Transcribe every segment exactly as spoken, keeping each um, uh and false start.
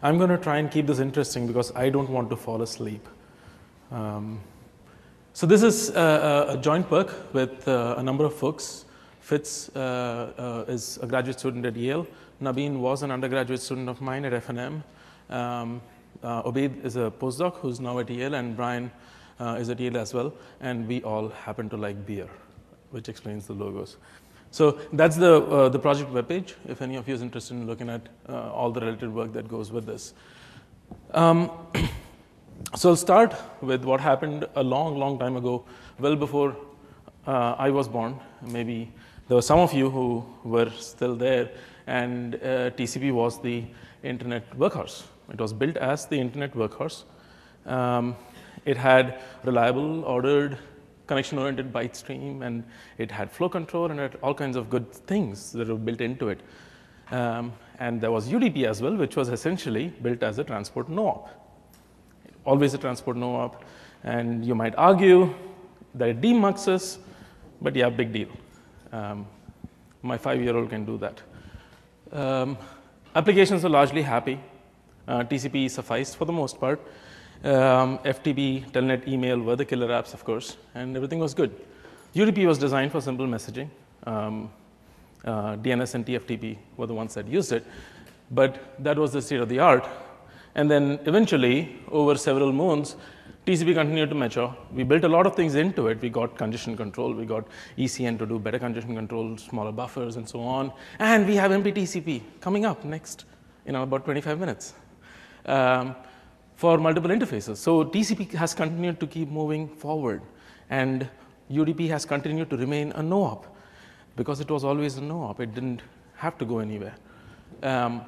I'm going to try and keep this interesting because I don't want to fall asleep. Um, so this is a, a joint work with uh, a number of folks. Fitz uh, uh, is a graduate student at Yale. Nabeen was an undergraduate student of mine at F N M. Um, uh, Obaid is a postdoc who's now at Yale, and Brian uh, is at Yale as well. And we all happen to like beer, which explains the logos. So that's the, uh, the project webpage, if any of you is interested in looking at uh, all the related work that goes with this. Um, so I'll start with what happened a long, long time ago, well before uh, I was born. Maybe there were some of you who were still there, and uh, T C P was the internet workhorse. It was built as the internet workhorse. Um, it had reliable, ordered, connection-oriented byte stream, and it had flow control, and it had all kinds of good things that were built into it. Um, and there was U D P as well, which was essentially built as a transport no-op. Always a transport no-op, and you might argue that it demuxes, but yeah, big deal. Um, my five-year-old can do that. Um, applications were largely happy. Uh, T C P sufficed for the most part. Um, F T P, Telnet, email were the killer apps, of course, and everything was good. U D P was designed for simple messaging. Um, uh, D N S and T F T P were the ones that used it, but that was the state of the art. And then eventually, over several moons, T C P continued to mature. We built a lot of things into it. We got congestion control. We got E C N to do better congestion control, smaller buffers, and so on. And we have M P T C P coming up next in about twenty-five minutes. Um, for multiple interfaces. So T C P has continued to keep moving forward, and U D P has continued to remain a no-op because it was always a no-op. It didn't have to go anywhere. Um,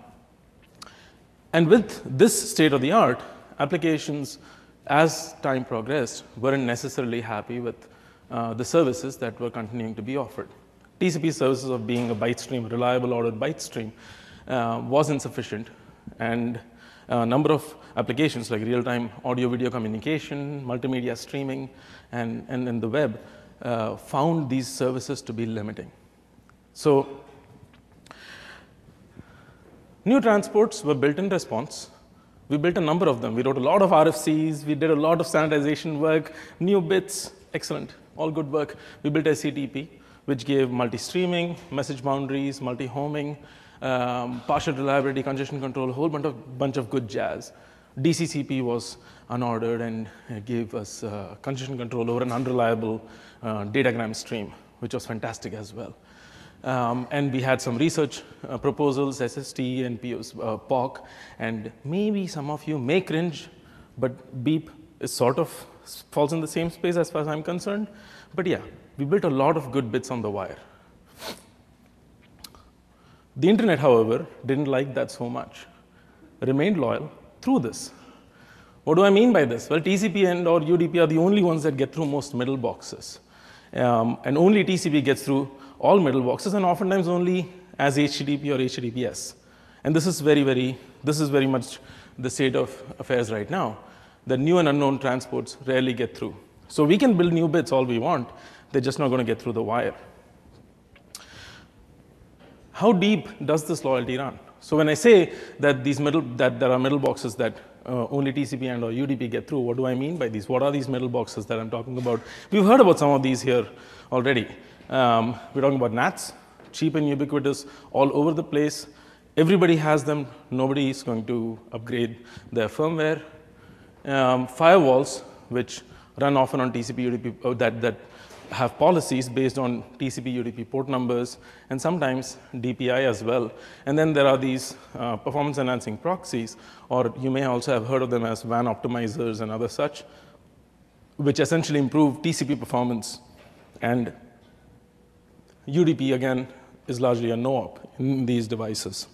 and with this state of the art, applications, as time progressed, weren't necessarily happy with uh, the services that were continuing to be offered. T C P services of being a byte stream, reliable ordered byte stream, uh, was insufficient, and a number of applications like real-time audio-video communication, multimedia streaming, and, and, and the web uh, found these services to be limiting. So new transports were built in response. We built a number of them. We wrote a lot of R F Cs. We did a lot of standardization work, new bits, excellent, all good work. We built S C T P, which gave multi-streaming, message boundaries, multi-homing, Um, partial reliability, congestion control, a whole bunch of, bunch of good jazz. D C C P was unordered and gave us uh, congestion control over an unreliable uh, datagram stream, which was fantastic as well. Um, and we had some research uh, proposals, S S T and P O S, uh, P O C, and maybe some of you may cringe, but Beep is sort of falls in the same space as far as I'm concerned. But yeah, we built a lot of good bits on the wire. The internet, however, didn't like that so much, remained loyal through this. What do I mean by this? Well, T C P and or U D P are the only ones that get through most middle boxes. Um, and only T C P gets through all middle boxes, and oftentimes only as H T T P or H T T P S. And this is very, very, this is very much the state of affairs right now, that new and unknown transports rarely get through. So we can build new bits all we want, they're just not going to get through the wire. How deep does this loyalty run? So when I say that these middle that there are middle boxes that uh, only T C P and or U D P get through, what do I mean by these? What are these middle boxes that I'm talking about? We've heard about some of these here already. Um, we're talking about N A Ts, cheap and ubiquitous, all over the place. Everybody has them. Nobody is going to upgrade their firmware. Um, firewalls, which run often on T C P, U D P, oh, that that. have policies based on T C P, U D P port numbers, and sometimes D P I as well. And then there are these uh, performance enhancing proxies, or you may also have heard of them as W A N optimizers and other such, which essentially improve T C P performance. And U D P, again, is largely a no-op in these devices.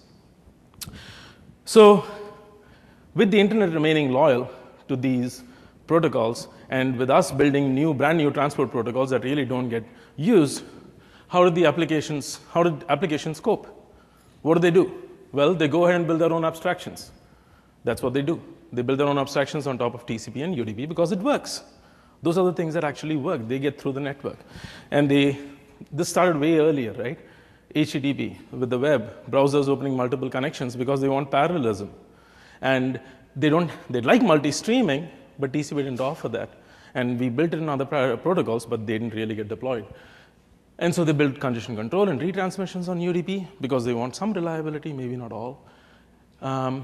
So with the internet remaining loyal to these protocols, and with us building new, brand new transport protocols that really don't get used, how did the applications, how did applications cope? What do they do? Well, they go ahead and build their own abstractions. That's what they do. They build their own abstractions on top of T C P and U D P because it works. Those are the things that actually work. They get through the network. And they, this started way earlier, right? H T T P with the web, browsers opening multiple connections because they want parallelism. And they don't, they like multi-streaming, but T C P didn't offer that. And we built it in other protocols, but they didn't really get deployed. And so they built congestion control and retransmissions on U D P because they want some reliability, maybe not all. Um,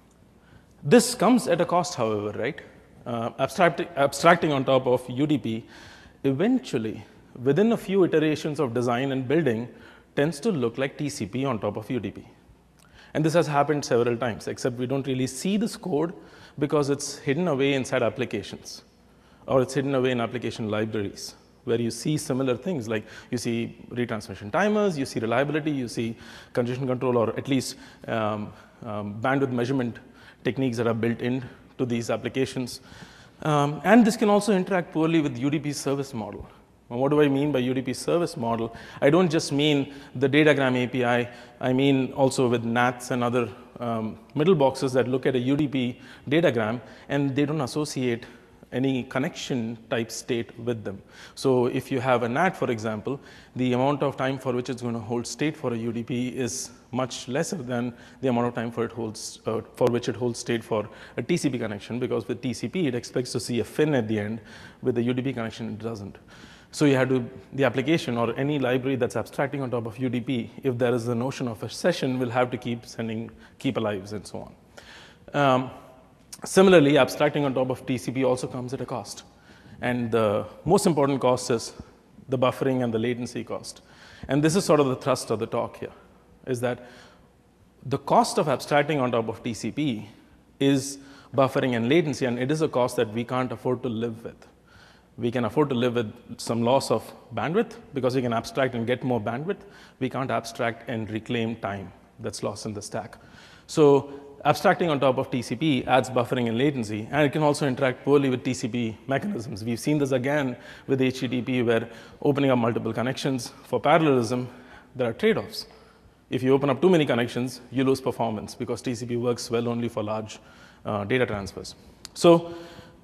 this comes at a cost, however, right? Uh, abstracting, abstracting on top of U D P, eventually, within a few iterations of design and building, tends to look like T C P on top of U D P. And this has happened several times, except we don't really see this code because it's hidden away inside applications, or it's hidden away in application libraries, where you see similar things, like you see retransmission timers, you see reliability, you see congestion control, or at least um, um, bandwidth measurement techniques that are built into these applications. Um, and this can also interact poorly with U D P service model. And what do I mean by U D P service model? I don't just mean the datagram A P I, I mean also with N A Ts and other um, middle boxes that look at a U D P datagram, and they don't associate any connection type state with them. So if you have a N A T, for example, the amount of time for which it's going to hold state for a U D P is much lesser than the amount of time for, it holds, uh, for which it holds state for a T C P connection, because with T C P, it expects to see a fin at the end. With the U D P connection, it doesn't. So you have to, the application or any library that's abstracting on top of U D P, if there is the notion of a session, will have to keep sending, keep alive and so on. Um, Similarly, abstracting on top of T C P also comes at a cost. And the most important cost is the buffering and the latency cost. And this is sort of the thrust of the talk here, is that the cost of abstracting on top of T C P is buffering and latency, and it is a cost that we can't afford to live with. We can afford to live with some loss of bandwidth because we can abstract and get more bandwidth. We can't abstract and reclaim time that's lost in the stack. So abstracting on top of T C P adds buffering and latency, and it can also interact poorly with T C P mechanisms. We've seen this again with H T T P, where opening up multiple connections for parallelism, there are trade-offs. If you open up too many connections, you lose performance because T C P works well only for large uh, data transfers. So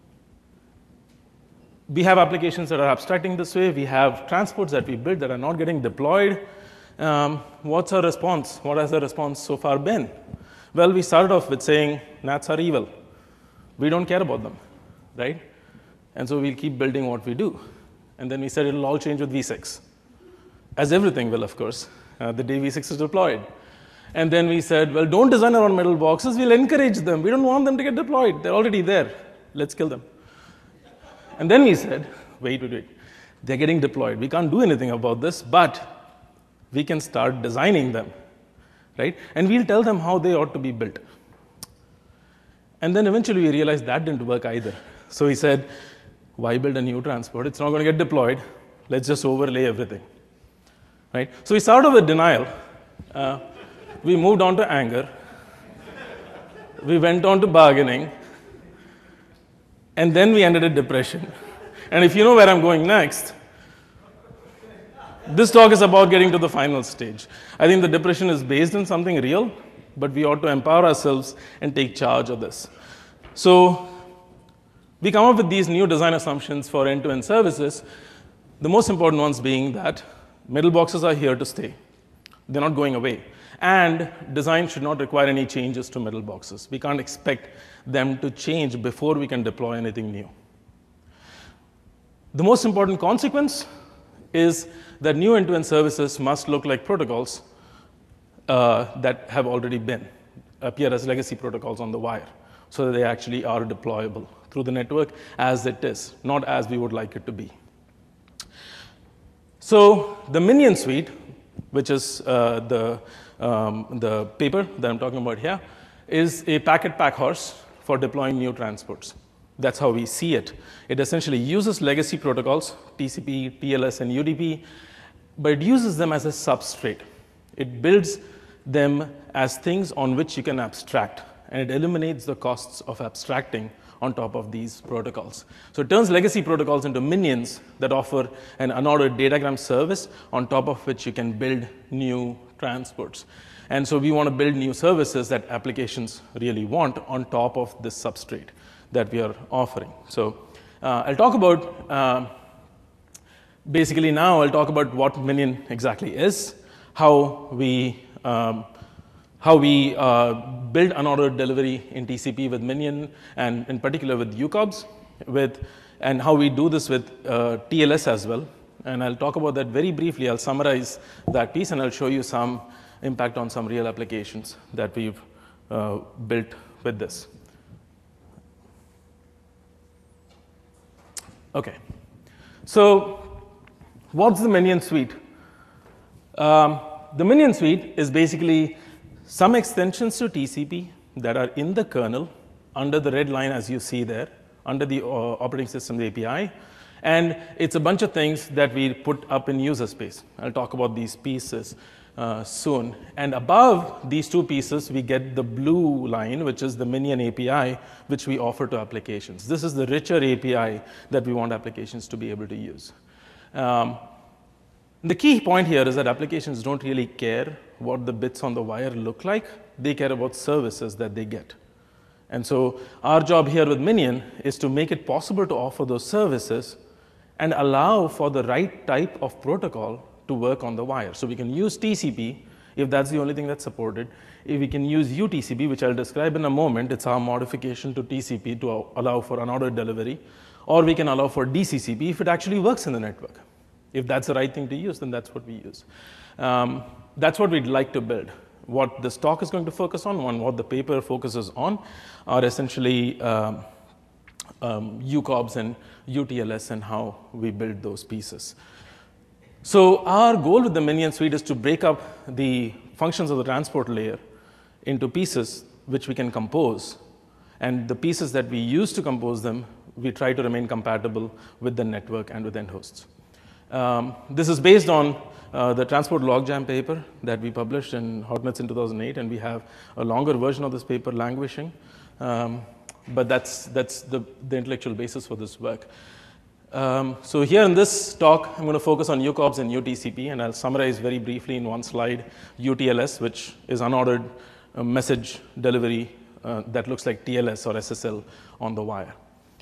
we have applications that are abstracting this way. We have transports that we build that are not getting deployed. Um, what's our response? What has the response so far been? Well, we started off with saying N A Ts are evil. We don't care about them, right? And so we'll keep building what we do. And then we said it'll all change with V six, as everything will, of course, uh, the day V six is deployed. And then we said, well, don't design around middle boxes. We'll encourage them. We don't want them to get deployed. They're already there. Let's kill them. And then we said, wait, wait, wait. They're getting deployed. We can't do anything about this, but we can start designing them. Right? And we'll tell them how they ought to be built. And then eventually we realized that didn't work either. So we said, why build a new transport? It's not going to get deployed. Let's just overlay everything. Right? So we started with denial. Uh, we moved on to anger. We went on to bargaining. And then we ended at depression. And if you know where I'm going next, this talk is about getting to the final stage. I think the depression is based on something real, but we ought to empower ourselves and take charge of this. So we come up with these new design assumptions for end-to-end services, the most important ones being that middle boxes are here to stay. They're not going away. And design should not require any changes to middle boxes. We can't expect them to change before we can deploy anything new. The most important consequence is that new end-to-end services must look like protocols uh, that have already been, appear as legacy protocols on the wire, so that they actually are deployable through the network as it is, not as we would like it to be. So the Minion suite, which is uh, the, um, the paper that I'm talking about here, is a packet pack horse for deploying new transports. That's how we see it. It essentially uses legacy protocols, T C P, T L S, and U D P, but it uses them as a substrate. It builds them as things on which you can abstract, and it eliminates the costs of abstracting on top of these protocols. So it turns legacy protocols into minions that offer an unordered datagram service on top of which you can build new transports. And so we want to build new services that applications really want on top of this substrate that we are offering. So uh, I'll talk about, uh, basically now I'll talk about what Minion exactly is, how we um, how we uh, build unordered delivery in T C P with Minion, and in particular with U COBS, with, and how we do this with uh, T L S as well. And I'll talk about that very briefly. I'll summarize that piece, and I'll show you some impact on some real applications that we've uh, built with this. Okay. So what's the Minion suite? Um, the Minion suite is basically some extensions to T C P that are in the kernel under the red line as you see there, under the uh, operating system A P I. And it's a bunch of things that we put up in user space. I'll talk about these pieces uh, soon. And above these two pieces, we get the blue line, which is the Minion A P I, which we offer to applications. This is the richer A P I that we want applications to be able to use. Um, the key point here is that applications don't really care what the bits on the wire look like. They care about services that they get. And so our job here with Minion is to make it possible to offer those services and allow for the right type of protocol to work on the wire. So we can use T C P if that's the only thing that's supported. If we can use U T C P, which I'll describe in a moment, it's our modification to T C P to allow for unordered delivery. Or we can allow for D C C P if it actually works in the network. If that's the right thing to use, then that's what we use. Um, that's what we'd like to build. What this talk is going to focus on, and what the paper focuses on, are essentially um, um, U COBS and U T L S and how we build those pieces. So our goal with the Minion suite is to break up the functions of the transport layer into pieces which we can compose. And the pieces that we use to compose them, we try to remain compatible with the network and with end hosts. Um, this is based on uh, the transport logjam paper that we published in Hotnets in two thousand eight, and we have a longer version of this paper languishing. Um, but that's, that's the, the intellectual basis for this work. Um, so here in this talk, I'm going to focus on U COBS and U T C P, and I'll summarize very briefly in one slide U T L S, which is unordered uh, message delivery uh, that looks like T L S or S S L on the wire.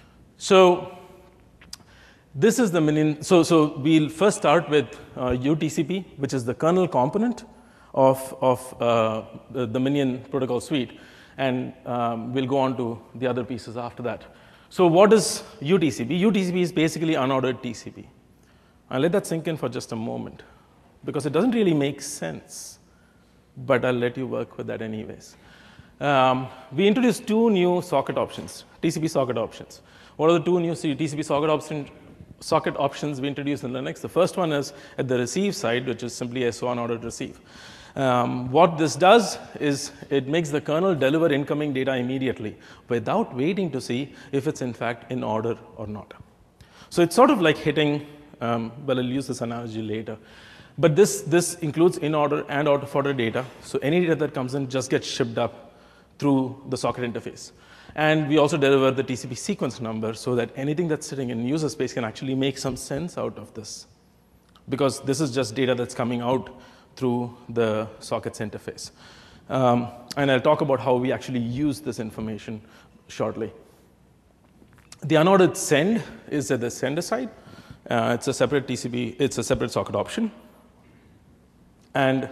So this is the Minion. So, so we'll first start with uh, U T C P, which is the kernel component of, of uh, the, the Minion protocol suite. And um, we'll go on to the other pieces after that. So what is U T C P? U T C P is basically unordered T C P. I'll let that sink in for just a moment, because it doesn't really make sense, but I'll let you work with that anyways. Um, we introduced two new socket options, T C P socket options. What are the two new T C P socket options? socket options we introduced in Linux? The first one is at the receive side, which is simply S O unordered receive. Um, what this does is it makes the kernel deliver incoming data immediately without waiting to see if it's in fact in order or not. So it's sort of like hitting, um, well, I'll use this analogy later, but this, this includes in order and out of order data. So any data that comes in just gets shipped up through the socket interface. And we also deliver the T C P sequence number so that anything that's sitting in user space can actually make some sense out of this, because this is just data that's coming out through the sockets interface. Um, and I'll talk about how we actually use this information shortly. The unordered send is at the sender side. Uh, it's a separate T C P, it's a separate socket option. And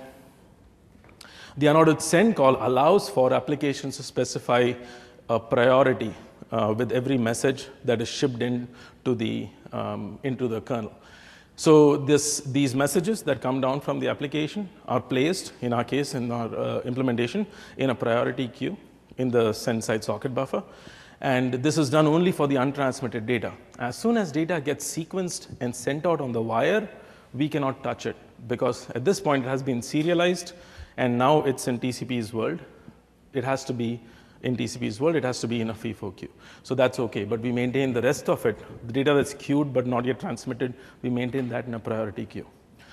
the unordered send call allows for applications to specify a priority uh, with every message that is shipped in to the, um, into the kernel. So this, these messages that come down from the application are placed, in our case, in our uh, implementation, in a priority queue in the send side socket buffer. And this is done only for the untransmitted data. As soon as data gets sequenced and sent out on the wire, we cannot touch it, because at this point it has been serialized, and now it's in T C P's world. It has to be in T C P's world, it has to be in a FIFO queue. So that's okay, but we maintain the rest of it, the data that's queued but not yet transmitted, we maintain that in a priority queue.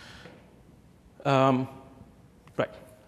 Um, right.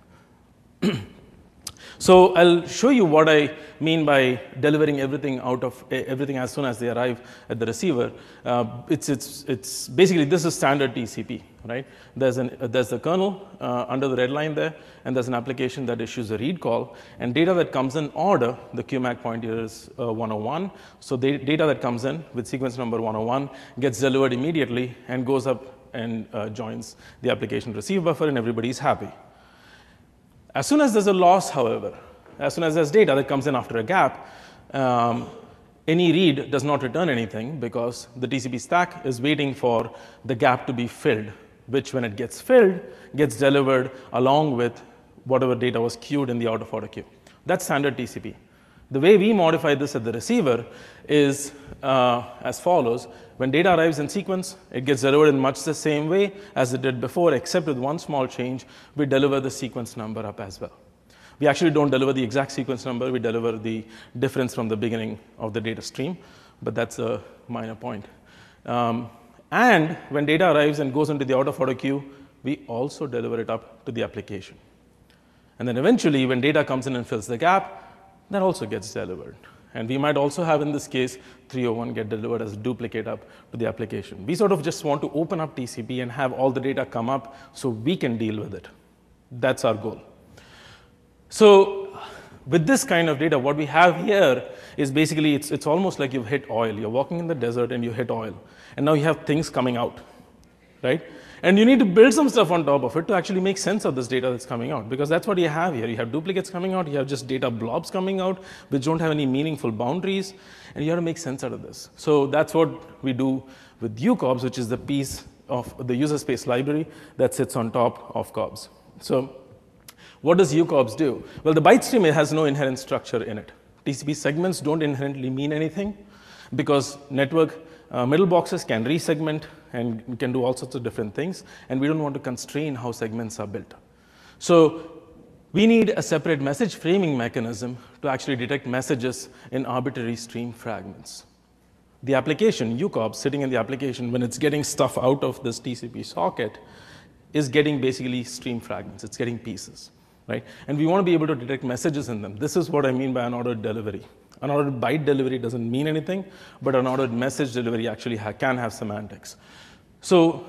So I'll show you what I mean by delivering everything out of everything as soon as they arrive at the receiver. Uh, it's, it's, it's basically, this is standard T C P, right? There's, an, uh, there's the kernel uh, under the red line there, and there's an application that issues a read call, and data that comes in order, the Q M A C point here is uh, one oh one. So the data that comes in with sequence number one oh one gets delivered immediately and goes up and uh, joins the application receive buffer, and everybody's happy. As soon as there's a loss, however, as soon as there's data that comes in after a gap, um, any read does not return anything because the T C P stack is waiting for the gap to be filled, which when it gets filled, gets delivered along with whatever data was queued in the out of order queue. That's standard T C P. The way we modify this at the receiver is uh, as follows. When data arrives in sequence, it gets delivered in much the same way as it did before, except with one small change. We deliver the sequence number up as well. We actually don't deliver the exact sequence number. We deliver the difference from the beginning of the data stream, but that's a minor point. Um, and when data arrives and goes into the out of order queue, we also deliver it up to the application. And then eventually, when data comes in and fills the gap, that also gets delivered. And we might also have, in this case, three oh one get delivered as a duplicate up to the application. We sort of just want to open up T C P and have all the data come up so we can deal with it. That's our goal. So with this kind of data, what we have here is basically, it's, it's almost like you've hit oil. You're walking in the desert and you hit oil. And now you have things coming out, right? And you need to build some stuff on top of it to actually make sense of this data that's coming out, because that's what you have here. You have duplicates coming out, you have just data blobs coming out, which don't have any meaningful boundaries, and you have to make sense out of this. So that's what we do with U C O B S, which is the piece of the user space library that sits on top of C O B S. So what does U C O B S do? Well, the byte stream has no inherent structure in it. T C P segments don't inherently mean anything because network uh, middle boxes can resegment and can do all sorts of different things, and we don't want to constrain how segments are built. So we need a separate message framing mechanism to actually detect messages in arbitrary stream fragments. The application, U C O B S, sitting in the application, when it's getting stuff out of this T C P socket, is getting basically stream fragments. It's getting pieces, right? And we want to be able to detect messages in them. This is what I mean by unordered delivery. Unordered byte delivery doesn't mean anything, but unordered message delivery actually ha can have semantics. So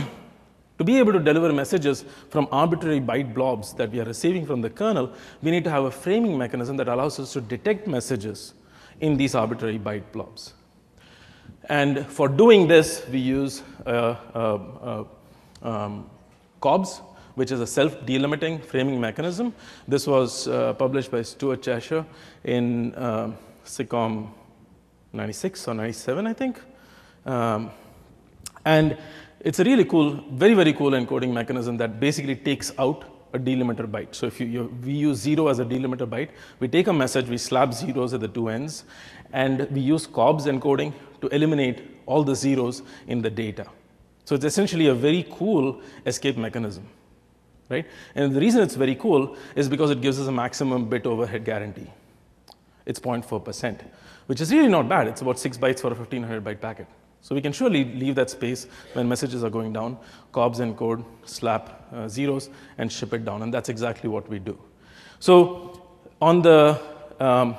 to be able to deliver messages from arbitrary byte blobs that we are receiving from the kernel, we need to have a framing mechanism that allows us to detect messages in these arbitrary byte blobs. And for doing this, we use uh, uh, uh, um, C O B S, which is a self-delimiting framing mechanism. This was uh, published by Stuart Cheshire in uh, SIGCOMM ninety-six or ninety-seven, I think. Um, and it's a really cool, very, very cool encoding mechanism that basically takes out a delimiter byte. So if you, you, we use zero as a delimiter byte, we take a message, we slap zeros at the two ends, and we use C O B S encoding to eliminate all the zeros in the data. So it's essentially a very cool escape mechanism, right? And the reason it's very cool is because it gives us a maximum bit overhead guarantee. It's zero point four percent, which is really not bad. It's about six bytes for a fifteen hundred byte packet. So we can surely leave that space when messages are going down, C O B S encode, slap uh, zeros, and ship it down. And that's exactly what we do. So on the um,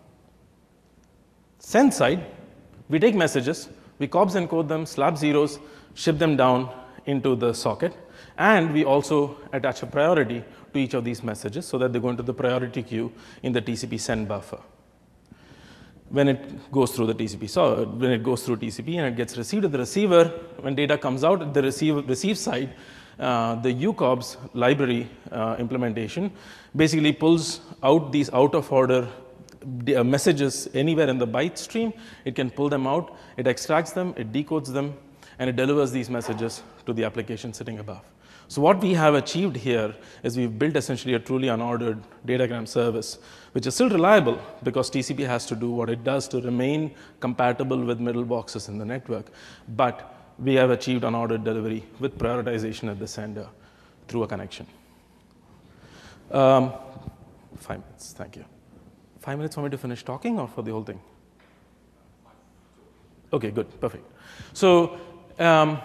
send side, we take messages, we C O B S encode them, slap zeros, ship them down into the socket, and we also attach a priority to each of these messages so that they go into the priority queue in the T C P send buffer. When it goes through the T C P, so when it goes through T C P and it gets received at the receiver, when data comes out at the receive, receive side, uh, the U C O B S library uh, implementation basically pulls out these out of order uh, messages anywhere in the byte stream. It can pull them out, it extracts them, it decodes them, and it delivers these messages to the application sitting above. So what we have achieved here is we've built essentially a truly unordered datagram service, which is still reliable because T C P has to do what it does to remain compatible with middle boxes in the network. But we have achieved unordered delivery with prioritization at the sender through a connection. Um, five minutes, thank you. Five minutes for me to finish talking or for the whole thing? Okay, good, perfect. So, um,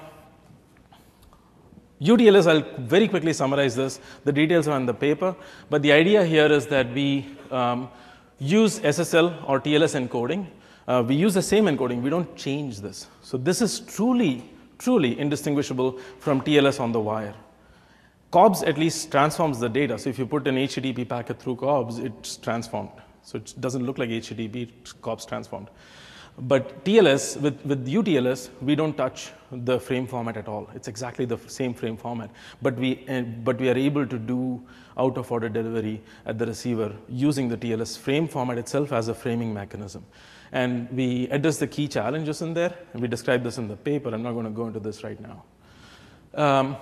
U T L S, I'll very quickly summarize this. The details are on the paper, but the idea here is that we um, use S S L or T L S encoding. Uh, we use the same encoding. We don't change this. So this is truly, truly indistinguishable from T L S on the wire. C O B S at least transforms the data. So if you put an H T T P packet through C O B S, it's transformed. So it doesn't look like H T T P, it's C O B S transformed. But T L S, with, with U T L S, we don't touch the frame format at all. It's exactly the same frame format, but we, uh, but we are able to do out-of-order delivery at the receiver using the T L S frame format itself as a framing mechanism. And we address the key challenges in there, and we describe this in the paper. I'm not going to go into this right now. Um,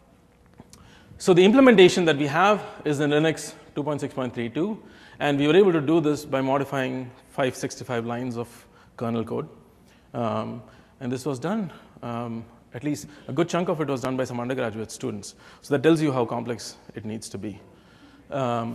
so the implementation that we have is in Linux two point six point three two, and we were able to do this by modifying five hundred sixty-five lines of kernel code. Um, and this was done, um, at least a good chunk of it was done by some undergraduate students. So that tells you how complex it needs to be. Um,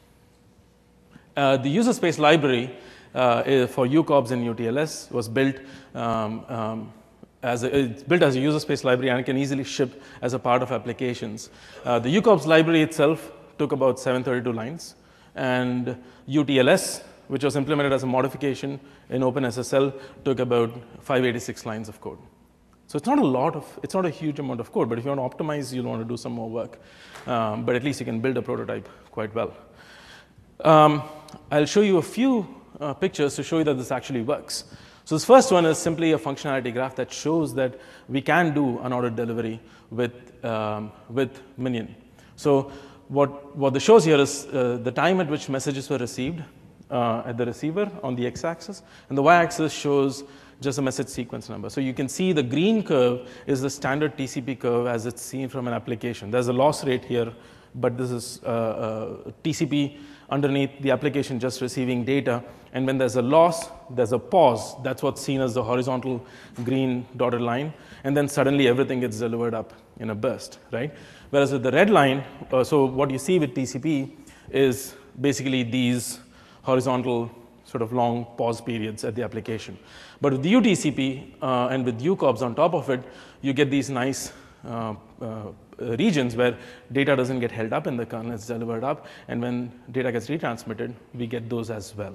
uh, the user space library uh, for U COBS and U T L S was built um, um, as a, it's built as a user space library, and it can easily ship as a part of applications. Uh, the U COBS library itself took about seven hundred thirty-two lines, and U T L S, which was implemented as a modification in OpenSSL, took about five hundred eighty-six lines of code. So it's not a lot of, it's not a huge amount of code, but if you want to optimize, you'll want to do some more work. Um, but at least you can build a prototype quite well. Um, I'll show you a few uh, pictures to show you that this actually works. So this first one is simply a functionality graph that shows that we can do unordered delivery with, um, with Minion. So what, what this shows here is uh, the time at which messages were received uh, at the receiver on the x-axis, and the y-axis shows just a message sequence number. So you can see the green curve is the standard T C P curve as it's seen from an application. There's a loss rate here, but this is uh, uh, T C P underneath the application just receiving data. And when there's a loss, there's a pause. That's what's seen as the horizontal green dotted line. And then suddenly everything gets delivered up in a burst, right? Whereas with the red line, uh, so what you see with T C P is basically these horizontal sort of long pause periods at the application. But with the U T C P uh, and with U COBS on top of it, you get these nice uh, uh, regions where data doesn't get held up in the kernel, it's delivered up, and when data gets retransmitted, we get those as well.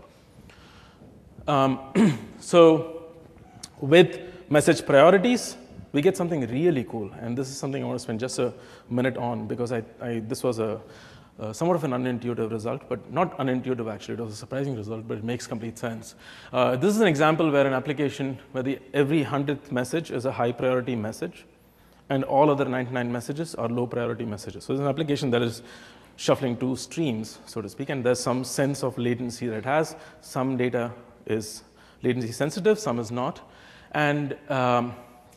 Um, so with message priorities, we get something really cool, and this is something I want to spend just a minute on because I, I, this was a Uh, somewhat of an unintuitive result, but not unintuitive actually, it was a surprising result, but it makes complete sense. Uh, this is an example where an application where the, every hundredth message is a high priority message, and all other ninety-nine messages are low priority messages. So it's an application that is shuffling two streams, so to speak, and there's some sense of latency that it has. Some data is latency sensitive, some is not. And um,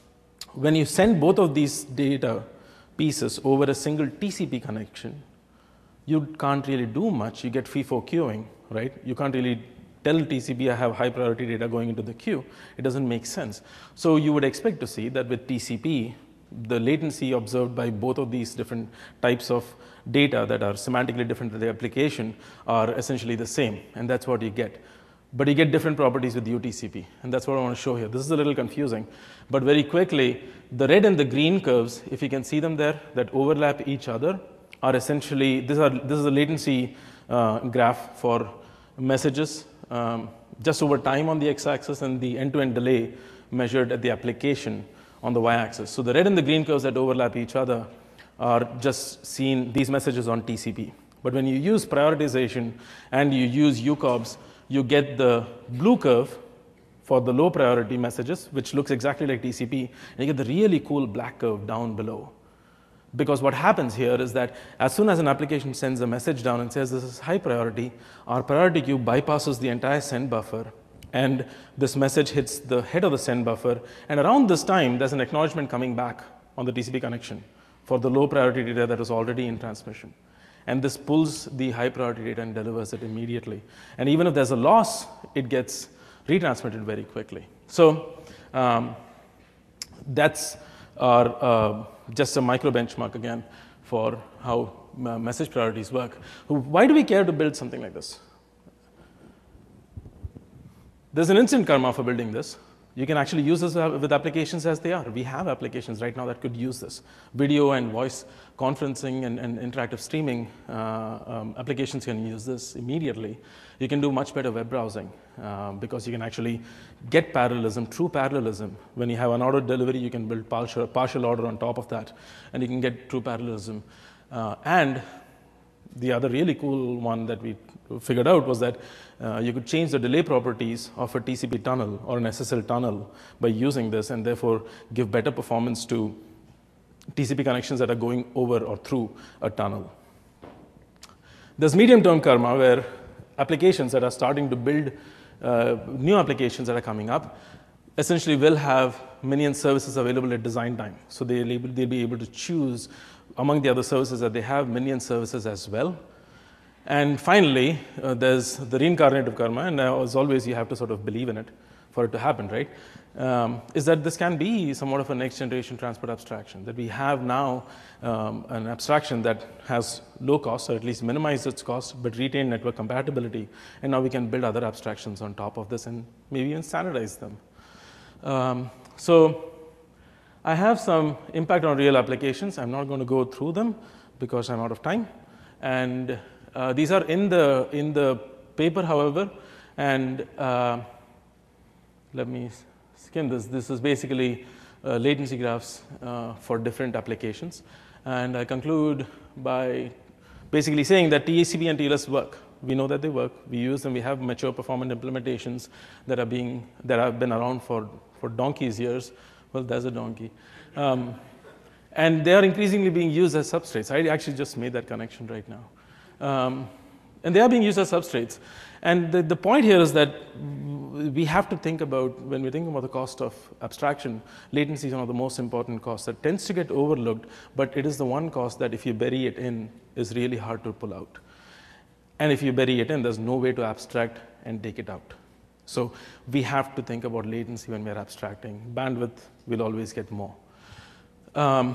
when you send both of these data pieces over a single T C P connection, you can't really do much. You get FIFO queuing, right? You can't really tell T C P I have high priority data going into the queue. It doesn't make sense. So you would expect to see that with T C P, the latency observed by both of these different types of data that are semantically different to the application are essentially the same, and that's what you get. But you get different properties with U T C P, and that's what I want to show here. This is a little confusing, but very quickly, the red and the green curves, if you can see them there, that overlap each other, are essentially, this, are, this is a latency uh, graph for messages um, just over time on the x-axis and the end-to-end delay measured at the application on the y-axis. So the red and the green curves that overlap each other are just seen, these messages on T C P. But when you use prioritization and you use U COBS, you get the blue curve for the low priority messages, which looks exactly like T C P, and you get the really cool black curve down below. Because what happens here is that as soon as an application sends a message down and says this is high priority, our priority queue bypasses the entire send buffer, and this message hits the head of the send buffer, and around this time there's an acknowledgement coming back on the T C P connection for the low priority data that was already in transmission. And this pulls the high priority data and delivers it immediately. And even if there's a loss, it gets retransmitted very quickly. So um, that's our uh, just a micro benchmark again for how uh, message priorities work. Why do we care to build something like this? There's an instant karma for building this. You can actually use this with applications as they are. We have applications right now that could use this. Video and voice conferencing and, and interactive streaming uh, um, applications can use this immediately. You can do much better web browsing uh, because you can actually get parallelism, true parallelism. When you have an order delivery, you can build partial, partial order on top of that, and you can get true parallelism. Uh, and the other really cool one that we figured out was that uh, you could change the delay properties of a T C P tunnel or an S S L tunnel by using this, and therefore give better performance to T C P connections that are going over or through a tunnel. There's medium-term karma, where applications that are starting to build uh, new applications that are coming up essentially will have minion services available at design time. So they'll, able, they'll be able to choose among the other services that they have minion services as well. And finally, uh, there's the reincarnative karma, and uh, as always, you have to sort of believe in it for it to happen, right? Um, is that this can be somewhat of a next generation transport abstraction, that we have now um, an abstraction that has low cost, or at least minimize its cost, but retain network compatibility. And now we can build other abstractions on top of this and maybe even standardize them. Um, so I have some impact on real applications. I'm not going to go through them because I'm out of time. And uh, these are in the, in the paper, however, and uh, let me skim this. This is basically uh, latency graphs uh, for different applications. And I conclude by basically saying that T C P and T L S work. We know that they work. We use them. We have mature performant implementations that are being that have been around for, for donkey's years. Well, there's a donkey. Um, and they are increasingly being used as substrates. I actually just made that connection right now. Um, and they are being used as substrates. And the, the point here is that we have to think about, when we're thinking about the cost of abstraction, latency is one of the most important costs that tends to get overlooked, but it is the one cost that if you bury it in, is really hard to pull out. And if you bury it in, there's no way to abstract and take it out. So we have to think about latency when we're abstracting. Bandwidth will always get more. Um,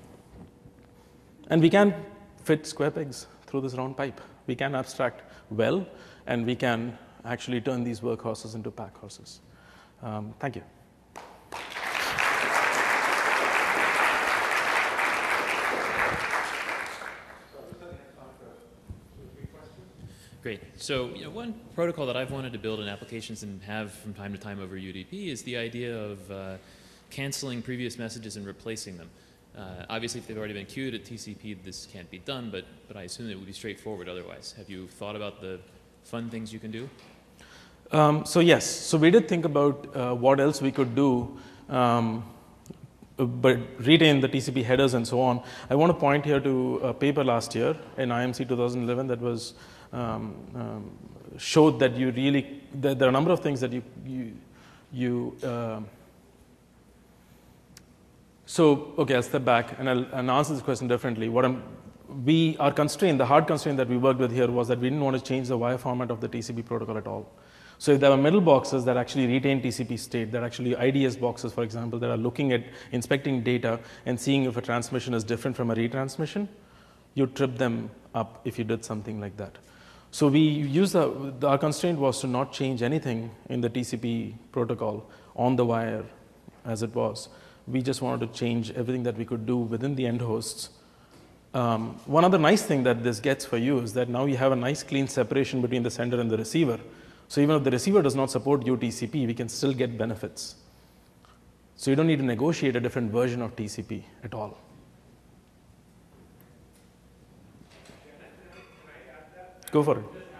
and we can fit square pegs through this round pipe. We can abstract well, and we can actually turn these workhorses into pack horses. Um, thank you. Great. So, you know, one protocol that I've wanted to build in applications and have from time to time over U D P is the idea of uh, canceling previous messages and replacing them. Uh, obviously, if they've already been queued at T C P, this can't be done, but, but I assume it would be straightforward otherwise. Have you thought about the fun things you can do? Um, so yes, so we did think about uh, what else we could do, um, but retain the T C P headers and so on. I want to point here to a paper last year in I M C twenty eleven that was um, um, showed that you really, that there are a number of things that you, you, you uh, so, okay, I'll step back and I'll, and answer this question differently. What I'm, we are constrained, the hard constraint that we worked with here was that we didn't want to change the wire format of the T C P protocol at all. So if there were middle boxes that actually retain T C P state, that actually I D S boxes, for example, that are looking at inspecting data and seeing if a transmission is different from a retransmission, you trip them up if you did something like that. So we use the, the, our constraint was to not change anything in the T C P protocol on the wire as it was. We just wanted to change everything that we could do within the end hosts. Um, one other nice thing that this gets for you is that now you have a nice clean separation between the sender and the receiver. So even if the receiver does not support U T C P, we can still get benefits. So you don't need to negotiate a different version of T C P at all. Go for it.